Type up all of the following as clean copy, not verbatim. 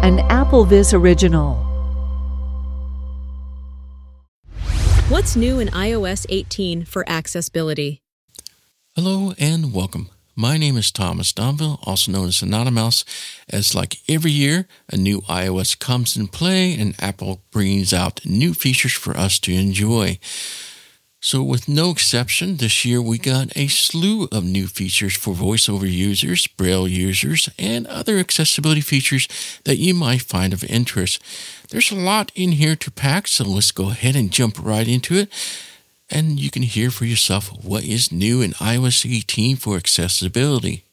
an AppleVis original. What's new in iOS 18 for accessibility? Hello and welcome. My name is Thomas Donville, also known as Anonymous. As like every year, a new iOS comes in play and Apple brings out new features for us to enjoy. So with no exception, this year we got a slew of new features for VoiceOver users, Braille users, and other accessibility features that you might find of interest. There's a lot in here to pack, so let's go ahead and jump right into it. And you can hear for yourself what is new in iOS 18 for accessibility.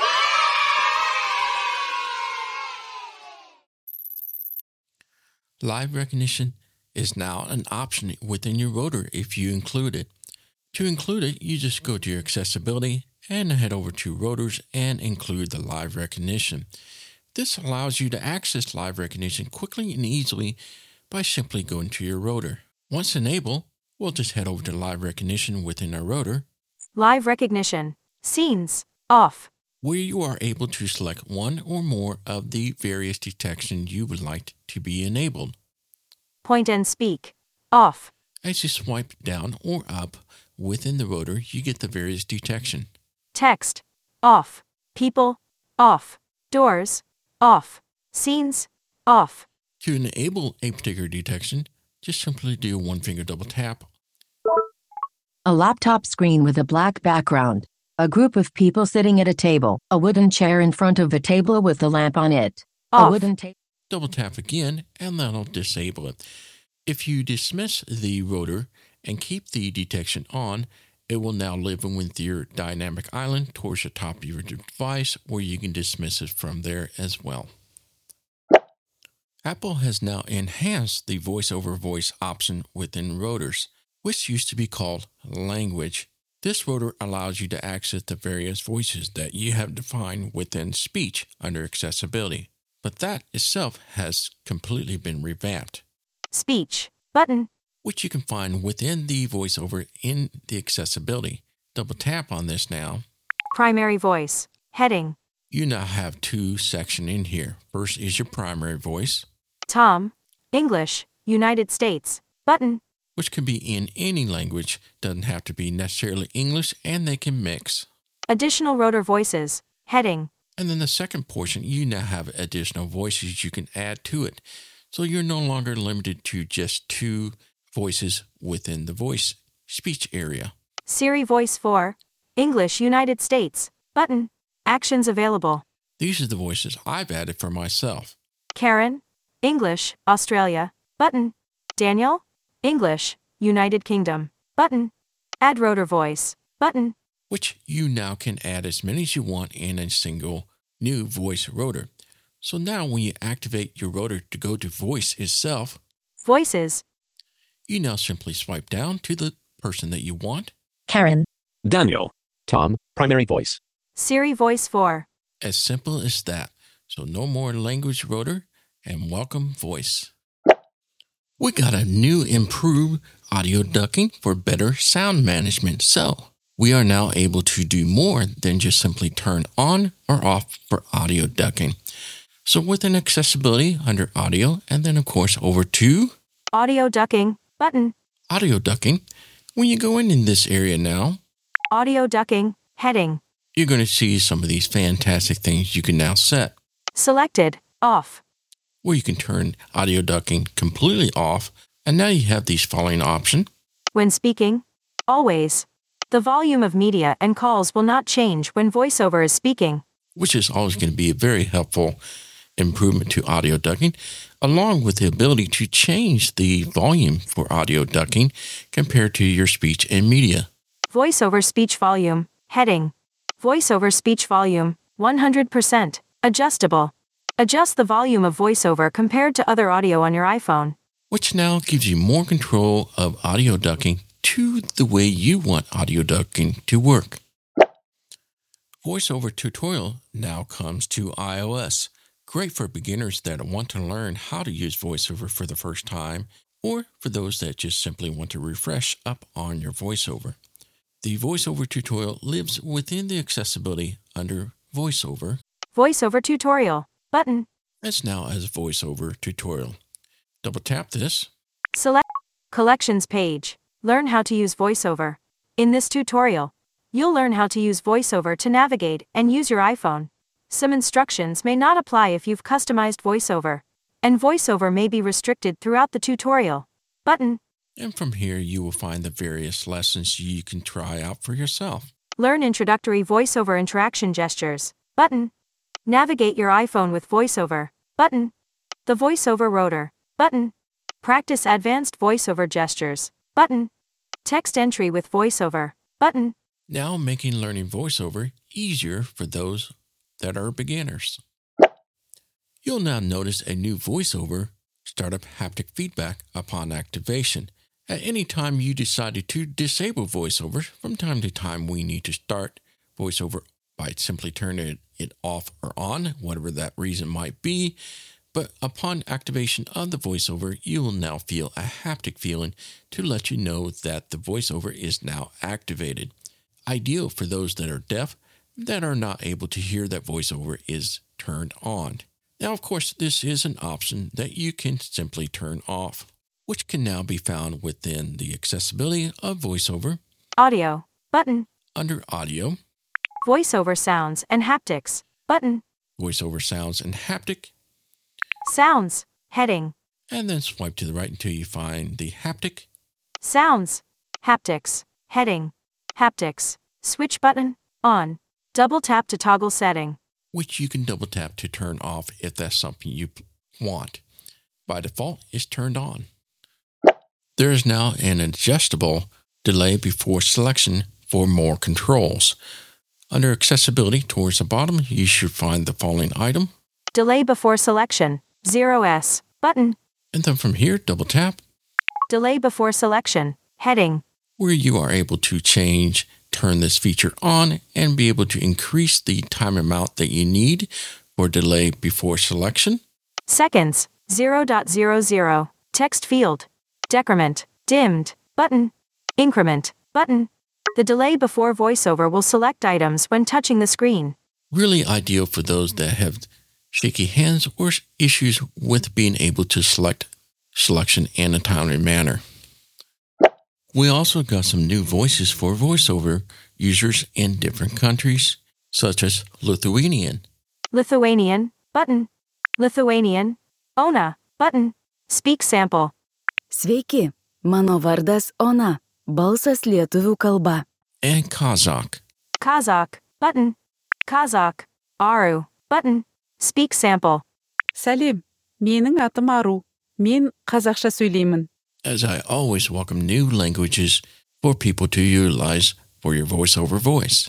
Live recognition is now an option within your rotor if you include it. To include it, you just go to your accessibility and head over to rotors and include the live recognition. This allows you to access live recognition quickly and easily by simply going to your rotor. Once enabled, we'll just head over to live recognition within our rotor. Live recognition. Scenes. Off. Where you are able to select one or more of the various detections you would like to be enabled. Point and speak. Off. As you swipe down or up within the rotor, you get the various detection. Text. Off. People. Off. Doors. Off. Scenes. Off. To enable a particular detection, just simply do a one-finger double tap. A laptop screen with a black background. A group of people sitting at a table. A wooden chair in front of a table with a lamp on it. Off. A wooden table. Double tap again, and that'll disable it. If you dismiss the rotor and keep the detection on, it will now live with your dynamic island towards the top of your device, where you can dismiss it from there as well. Apple has now enhanced the VoiceOver voice option within rotors, which used to be called language. This rotor allows you to access the various voices that you have defined within speech under accessibility. But that itself has completely been revamped. Speech. Button. Which you can find within the VoiceOver in the accessibility. Double tap on this now. Primary voice. Heading. You now have two sections in here. First is your primary voice. Tom. English. United States. Button. Which can be in any language. Doesn't have to be necessarily English, and they can mix. Additional rotor voices. Heading. And then the second portion, you now have additional voices you can add to it. So you're no longer limited to just two voices within the voice speech area. Siri Voice 4. English United States. Button. Actions available. These are the voices I've added for myself. Karen. English, Australia. Button. Daniel. English, United Kingdom. Button. Add rotor voice. Button. Which you now can add as many as you want in a single new voice rotor. So now when you activate your rotor to go to voice itself, Voices. you now simply swipe down to the person that you want. Karen. Daniel. Tom, primary voice. Siri Voice 4. As simple as that. So no more language rotor and welcome voice. We got a new improved audio ducking for better sound management. So we are now able to do more than just simply turn on or off for audio ducking. So within accessibility under audio, and then of course over to Audio ducking. Button. audio ducking. When you go in this area now, Audio ducking. Heading. you're going to see some of these fantastic things you can now set, Selected. Off. where you can turn audio ducking completely off. And now you have these following options. When speaking. Always. The volume of media and calls will not change when VoiceOver is speaking. Which is always going to be a very helpful improvement to audio ducking, along with the ability to change the volume for audio ducking compared to your speech and media. VoiceOver speech volume. Heading. VoiceOver speech volume. 100%. Adjustable. Adjust the volume of VoiceOver compared to other audio on your iPhone. Which now gives you more control of audio ducking to the way you want audio ducking to work. VoiceOver tutorial now comes to iOS. Great for beginners that want to learn how to use VoiceOver for the first time, or for those that just simply want to refresh up on your VoiceOver. The VoiceOver tutorial lives within the accessibility under VoiceOver. VoiceOver tutorial. Button. That's now as a voiceover tutorial. Double tap this. Select Collections page. Learn how to use VoiceOver. In this tutorial, you'll learn how to use VoiceOver to navigate and use your iPhone. Some instructions may not apply if you've customized VoiceOver, and VoiceOver may be restricted throughout the tutorial. Button. And from here, you will find the various lessons you can try out for yourself. Learn introductory VoiceOver interaction gestures. Button. Navigate your iPhone with VoiceOver. Button. The VoiceOver rotor. Button. Practice advanced VoiceOver gestures. Button. Text entry with VoiceOver. Button. Now making learning VoiceOver easier for those that are beginners. You'll now notice a new VoiceOver startup haptic feedback upon activation. At any time you decided to disable VoiceOver, from time to time we need to start VoiceOver by simply turning it off or on, whatever that reason might be. But upon activation of the VoiceOver, you will now feel a haptic feeling to let you know that the VoiceOver is now activated. Ideal for those that are deaf that are not able to hear that VoiceOver is turned on. Now, of course, this is an option that you can simply turn off, which can now be found within the accessibility of VoiceOver. Audio. Button. Under Audio, VoiceOver sounds and haptics. Button. VoiceOver sounds and haptic, Sounds. Heading. and then swipe to the right until you find the haptic. Sounds. Haptics. Heading. Haptics. Switch button. On. Double tap to toggle setting. Which you can double tap to turn off if that's something you want. By default, it's turned on. There is now an adjustable delay before selection for more controls. Under accessibility towards the bottom, you should find the following item. Delay before selection. 0S. Button. And then from here, double tap, Delay before selection. Heading. where you are able to turn this feature on and be able to increase the time amount that you need for delay before selection. Seconds. 0.00. Text field. Decrement. Dimmed. Button. Increment. Button. The delay before VoiceOver will select items when touching the screen. Really ideal for those that have shaky hands or issues with being able to select selection in a timely manner. We also got some new voices for VoiceOver users in different countries, such as Lithuanian. Lithuanian. Button. Lithuanian. Ona. Button. Speak sample. Sveiki, mano vardas Ona, balsas lietuvių kalba. And Kazakh. Kazakh. Button. Kazakh. Aru. Button. Speak sample. Сәлем, менің атым Ару. Мен қазақша сөйлеймін. As I always welcome new languages for people to utilize for your VoiceOver voice.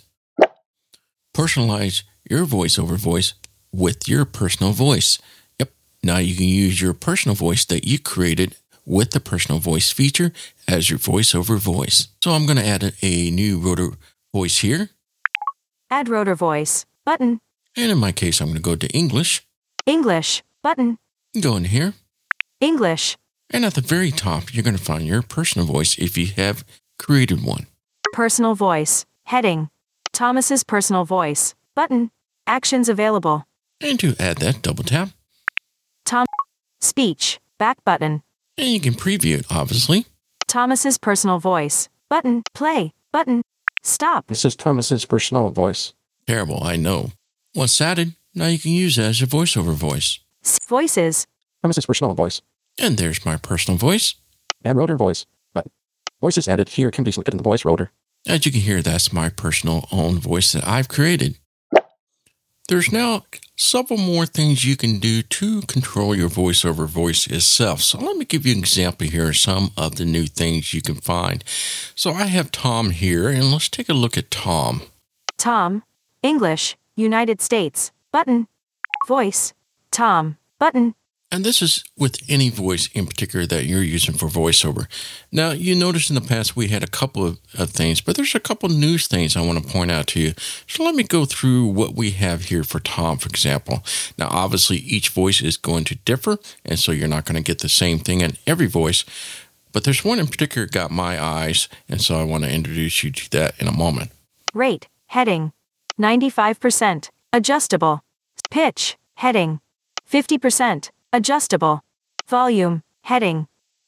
Personalize your VoiceOver voice with your personal voice. Yep, now you can use your personal voice that you created with the personal voice feature as your VoiceOver voice. So I'm going to add a new rotor voice here. Add rotor voice. Button. And in my case, I'm going to go to English. English. Button. Go in here. English. And at the very top, you're going to find your personal voice if you have created one. Personal voice. Heading. Thomas's personal voice. Button. Actions available. And to add that, double tap. Tom. Speech. Back button. And you can preview it, obviously. Thomas's personal voice. Button. Play. Button. Stop. This is Thomas's personal voice. Terrible, I know. Once added, now you can use it as your VoiceOver voice. Voices. Thomas's personal voice. And there's my personal voice. And rotor voice. But voices added here can be selected in the voice rotor. As you can hear, that's my personal own voice that I've created. There's now several more things you can do to control your VoiceOver voice itself. So let me give you an example here of some of the new things you can find. So I have Tom here, and let's take a look at Tom. Tom. English. United States. Button. Voice. Tom. Button. And this is with any voice in particular that you're using for VoiceOver. Now, you noticed in the past we had a couple of things, but there's a couple new things I want to point out to you. So let me go through what we have here for Tom, for example. Now, obviously, each voice is going to differ, and so you're not going to get the same thing in every voice. But there's one in particular that got my eyes, and so I want to introduce you to that in a moment. Rate. Heading. 95%. Adjustable. Pitch. Heading. 50%, adjustable. Volume, heading.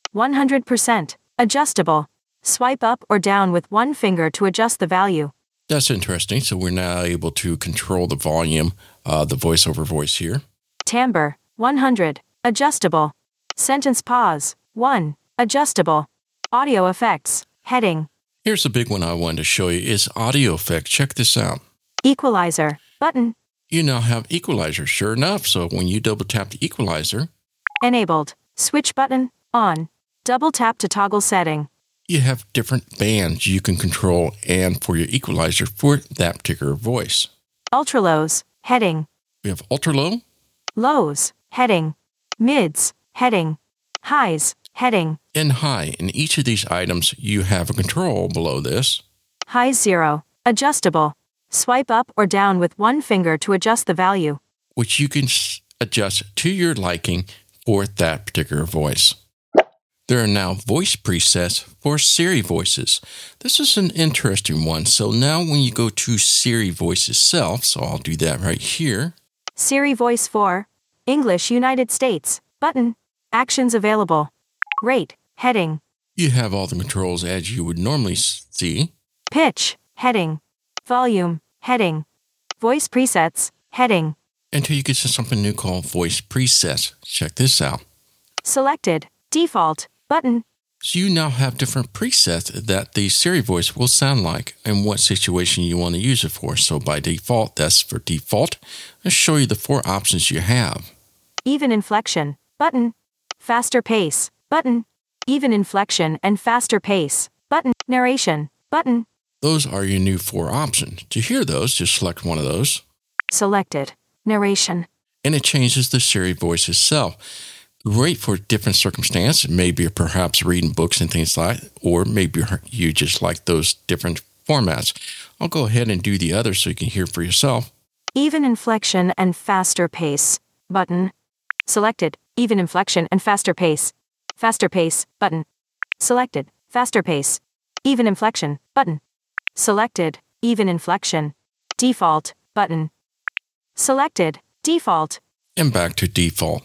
100%, adjustable. Swipe up or down with one finger to adjust the value. That's interesting. So we're now able to control the volume, the voiceover voice here. Timbre, 100, adjustable. Sentence pause, 1, adjustable. Audio effects, heading. Here's the big one I wanted to show you is audio effect. Check this out. Equalizer, button. You now have equalizer, sure enough. So when you double tap the equalizer, Enabled. Switch button, on. Double tap to toggle setting. you have different bands you can control and for your equalizer for that particular voice. Ultra lows, heading. We have ultra low, Lows, heading. Mids, heading. Highs, heading. and high. In each of these items, you have a control below this. Highs 0, adjustable. Swipe up or down with one finger to adjust the value. which you can adjust to your liking for that particular voice. There are now voice presets for Siri voices. This is an interesting one. So now when you go to Siri voice itself, so I'll do that right here. Siri Voice 4, English United States, button. Actions available. Rate, heading. You have all the controls as you would normally see. Pitch, heading. Volume, heading. Voice presets, heading. Until you get to something new called voice presets. Check this out. Selected, default, button. So you now have different presets that the Siri voice will sound like and what situation you want to use it for. So by default, that's for default. I'll show you the 4 options you have. Even inflection, button. Faster pace, button. Even inflection and faster pace, button. Narration, button. Those are your new 4 options. To hear those, just select one of those. Selected, narration. And it changes the Siri voice itself. Great for different circumstances. Maybe you're perhaps reading books and things like that, or maybe you just like those different formats. I'll go ahead and do the others so you can hear for yourself. Even inflection and faster pace, button. Selected, even inflection and faster pace. Faster pace, button. Selected, faster pace. Even inflection, button. Selected, even inflection. Default, button. Selected, default. And back to default.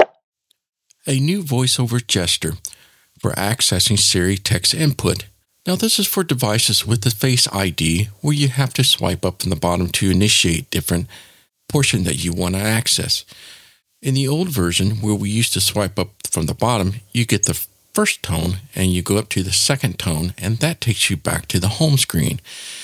A new voiceover gesture for accessing Siri text input. Now this is for devices with the Face ID where you have to swipe up from the bottom to initiate different portion that you want to access. In the old version where we used to swipe up from the bottom, you get the first tone and you go up to the second tone and that takes you back to the home screen.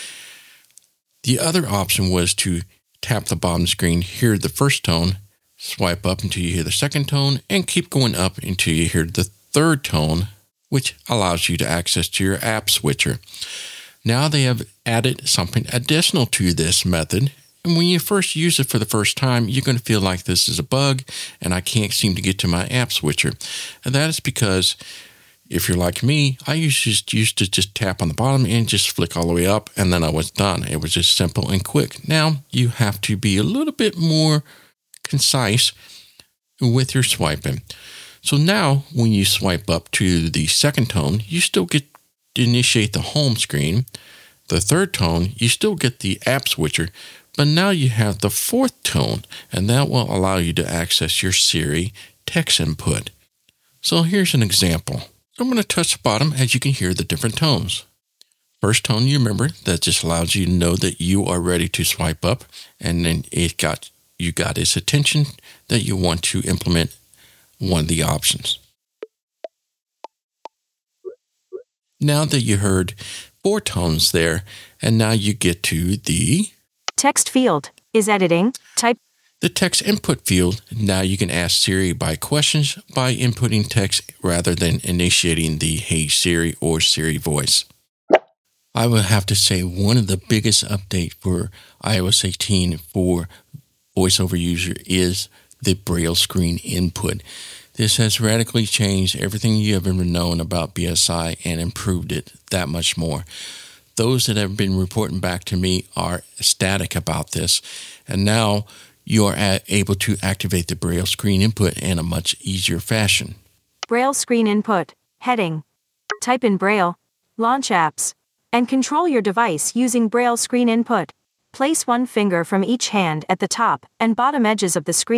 The other option was to tap the bottom screen, hear the first tone, swipe up until you hear the second tone, and keep going up until you hear the third tone, which allows you to access to your app switcher. Now they have added something additional to this method, and when you first use it for the first time, you're going to feel like this is a bug, and I can't seem to get to my app switcher. And that is because, if you're like me, I used to just tap on the bottom and just flick all the way up, and then I was done. It was just simple and quick. Now you have to be a little bit more concise with your swiping. So now when you swipe up to the second tone, you still get to initiate the home screen. The third tone, you still get the app switcher, but now you have the fourth tone, and that will allow you to access your Siri text input. So here's an example. So I'm going to touch the bottom as you can hear the different tones. First tone, you remember, that just allows you to know that you are ready to swipe up, and then you got its attention that you want to implement one of the options. Now that you heard 4 tones there, and now you get to the Text field is editing. Type. The text input field. Now you can ask Siri by questions by inputting text rather than initiating the Hey Siri or Siri voice. I would have to say one of the biggest updates for iOS 18 for VoiceOver user is the Braille screen input. This has radically changed everything you have ever known about BSI and improved it that much more. Those that have been reporting back to me are ecstatic about this, and now you are able to activate the Braille screen input in a much easier fashion. Braille screen input, heading. Type in Braille, launch apps, and control your device using Braille screen input. Place one finger from each hand at the top and bottom edges of the screen,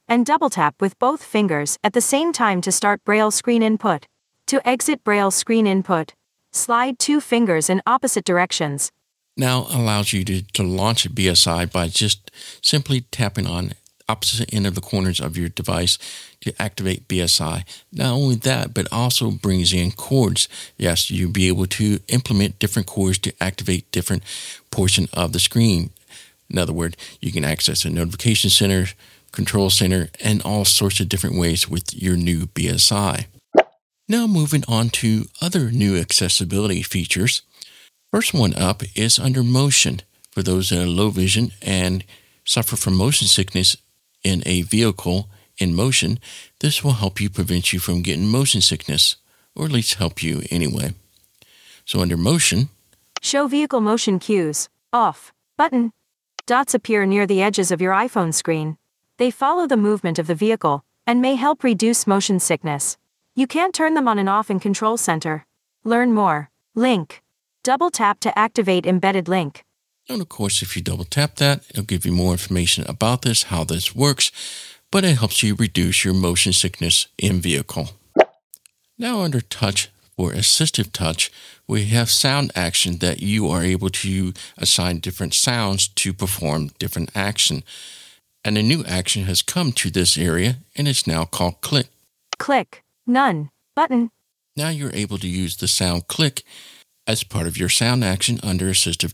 and double tap with both fingers at the same time to start Braille screen input. To exit Braille screen input, slide 2 fingers in opposite directions. Now allows you to launch a BSI by just simply tapping on opposite end of the corners of your device to activate BSI. Not only that, but also brings in chords. Yes, you'll be able to implement different chords to activate different portion of the screen. In other words, you can access a notification center, control center, and all sorts of different ways with your new BSI. Now moving on to other new accessibility features. First one up is under motion. For those that are low vision and suffer from motion sickness in a vehicle in motion, this will help you prevent you from getting motion sickness, or at least help you anyway. So under motion, show vehicle motion cues, off, button. Dots appear near the edges of your iPhone screen. They follow the movement of the vehicle and may help reduce motion sickness. You can't turn them on and off in Control Center. Learn more. Link. Double tap to activate embedded link. And of course, if you double tap that, it'll give you more information about this, how this works, but it helps you reduce your motion sickness in vehicle. Now under touch or assistive touch, we have sound action that you are able to assign different sounds to perform different action. And a new action has come to this area, and it's now called click. Click. None. Button. Now you're able to use the sound click as part of your sound action under assistive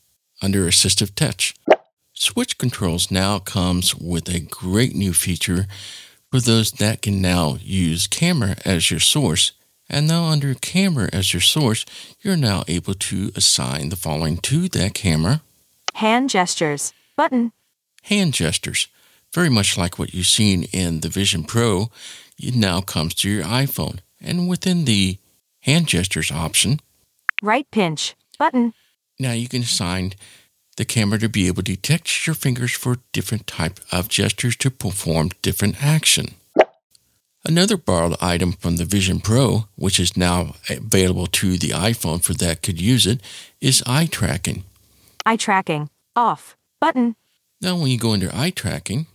touch. Switch controls now comes with a great new feature for those that can now use camera as your source. And now under camera as your source, you're now able to assign the following to that camera. Hand gestures. Button. Hand gestures. Very much like what you've seen in the Vision Pro, it now comes to your iPhone. And within the hand gestures option, right pinch. Button. Now you can assign the camera to be able to detect your fingers for different type of gestures to perform different action. Another borrowed item from the Vision Pro, which is now available to the iPhone for that could use it, is eye tracking. Eye tracking. Off. Button. Now when you go under eye tracking,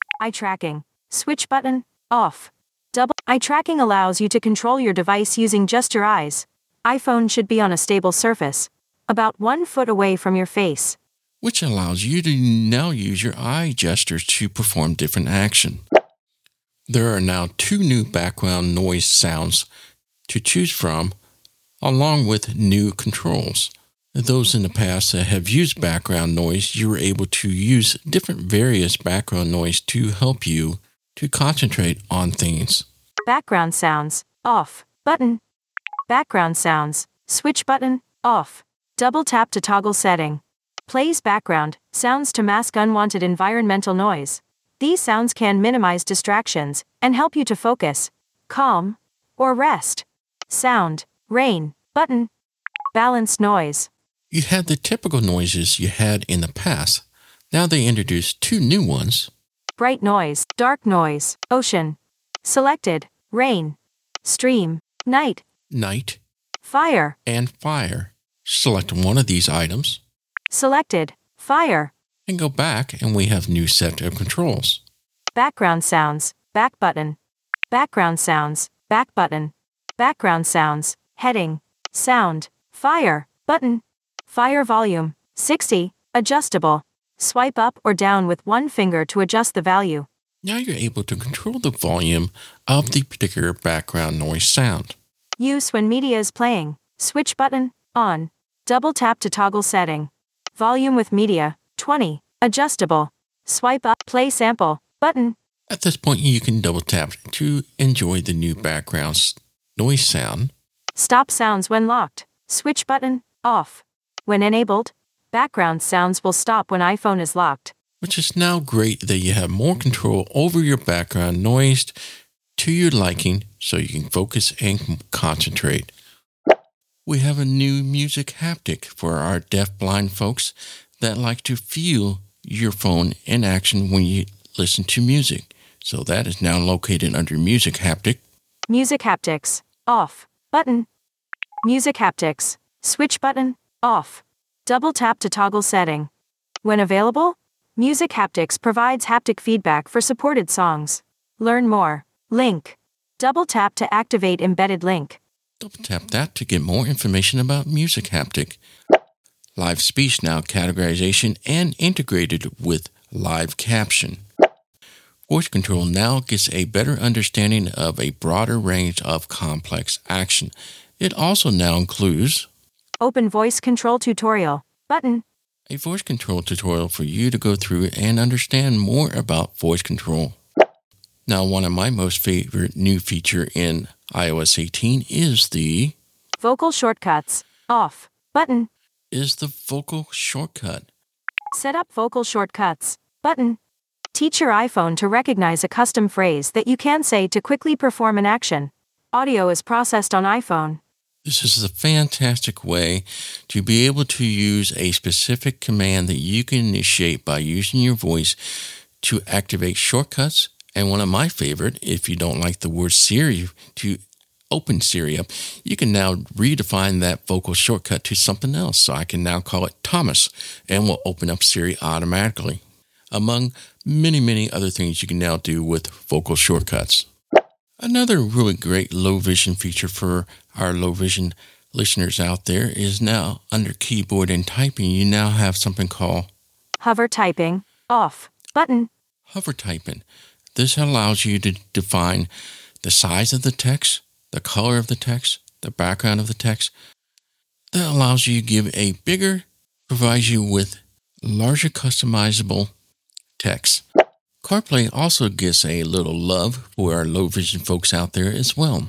switch button. Off. Double. Eye tracking allows you to control your device using just your eyes. iPhone should be on a stable surface, about 1 foot away from your face, which allows you to now use your eye gestures to perform different action. There are now 2 new background noise sounds to choose from, along with new controls. Those in the past that have used background noise, you were able to use different various background noise to help you to concentrate on things. Background sounds. Off. Button. Background sounds. Switch button. Off. Double tap to toggle setting. Plays background sounds to mask unwanted environmental noise. These sounds can minimize distractions and help you to focus, calm, or rest. Sound. Rain. Button. Balanced noise. You had the typical noises you had in the past. Now they introduced 2 new ones. Bright noise, dark noise, ocean. Selected. Rain. Stream. Night. Fire. Fire. And fire. Select one of these items. Selected. Fire. And go back and we have new set of controls. Background sounds. Back button. Background sounds. Back button. Background sounds. Heading. Sound. Fire. Button. Fire volume. 60. Adjustable. Swipe up or down with 1 finger to adjust the value. Now you're able to control the volume of the particular background noise sound. Use when media is playing. Switch button. On. Double tap to toggle setting. Volume with media. 20. Adjustable. Swipe up. Play sample. Button. At this point, you can double tap to enjoy the new background noise sound. Stop sounds when locked. Switch button. Off. When enabled, background sounds will stop when iPhone is locked. Which is now great that you have more control over your background noise to your liking so you can focus and concentrate. We have a new music haptic for our deaf-blind folks that like to feel your phone in action when you listen to music. So that is now located under Music Haptic. Music haptics. Off. Button. Music haptics. Switch button. Off. Double tap to toggle setting. When available, Music Haptics provides haptic feedback for supported songs. Learn more. Link. Double tap to activate embedded link. Double tap that to get more information about Music Haptic. Live speech now categorization and integrated with live caption. Voice control now gets a better understanding of a broader range of complex action. It also now includes Open Voice Control Tutorial button. A voice control tutorial for you to go through and understand more about voice control. Now, one of my most favorite new feature in iOS 18 is the Vocal Shortcuts off button. Is the vocal shortcut. Set up Vocal Shortcuts button. Teach your iPhone to recognize a custom phrase that you can say to quickly perform an action. Audio is processed on iPhone. This is a fantastic way to be able to use a specific command that you can initiate by using your voice to activate shortcuts. And one of my favorite, if you don't like the word Siri, to open Siri up, you can now redefine that vocal shortcut to something else. So I can now call it Thomas and will open up Siri automatically. Among many, many other things you can now do with vocal shortcuts. Another really great low vision feature for our low vision listeners out there is now under keyboard and typing, you now have something called Hover Typing off button. Hover typing. This allows you to define the size of the text, the color of the text, the background of the text. That allows you to give a bigger, provides you with larger customizable text. CarPlay also gets a little love for our low vision folks out there as well,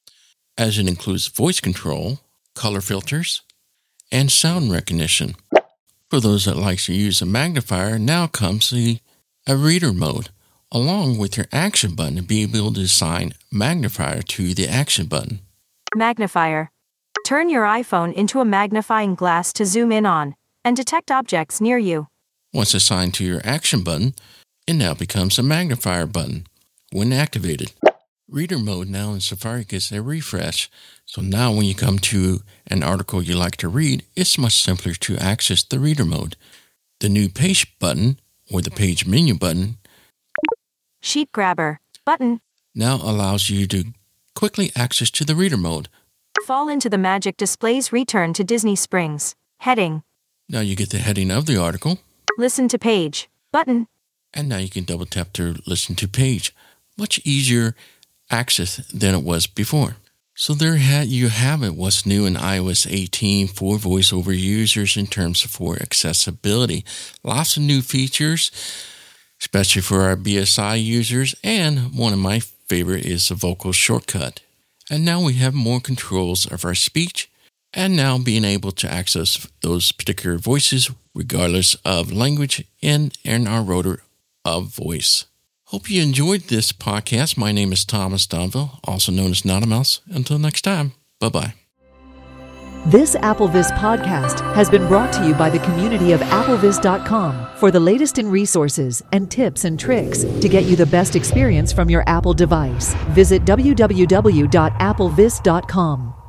as it includes voice control, color filters, and sound recognition. For those that like to use a magnifier, now comes a reader mode, along with your action button to be able to assign magnifier to the action button. Magnifier. Turn your iPhone into a magnifying glass to zoom in on and detect objects near you. Once assigned to your action button, it now becomes a magnifier button when activated. Reader mode now in Safari gets a refresh, so now when you come to an article you like to read, it's much simpler to access the reader mode. The new page button, or the page menu button, Sheet Grabber button, now allows you to quickly access to the reader mode. Fall into the Magic Display's Return to Disney Springs heading. Now you get the heading of the article. Listen to Page button. And now you can double tap to listen to page. Much easier access than it was before. So there you have it, what's new in iOS 18 for VoiceOver users in terms of for accessibility. Lots of new features, especially for our BSI users, and one of my favorite is the vocal shortcut. And now we have more controls of our speech, and now being able to access those particular voices regardless of language in our rotor of voice. Hope you enjoyed this podcast. My name is Thomas Donville, also known as Not a Mouse. Until next time, bye-bye. This AppleVis podcast has been brought to you by the community of applevis.com for the latest in resources and tips and tricks to get you the best experience from your Apple device. Visit www.applevis.com.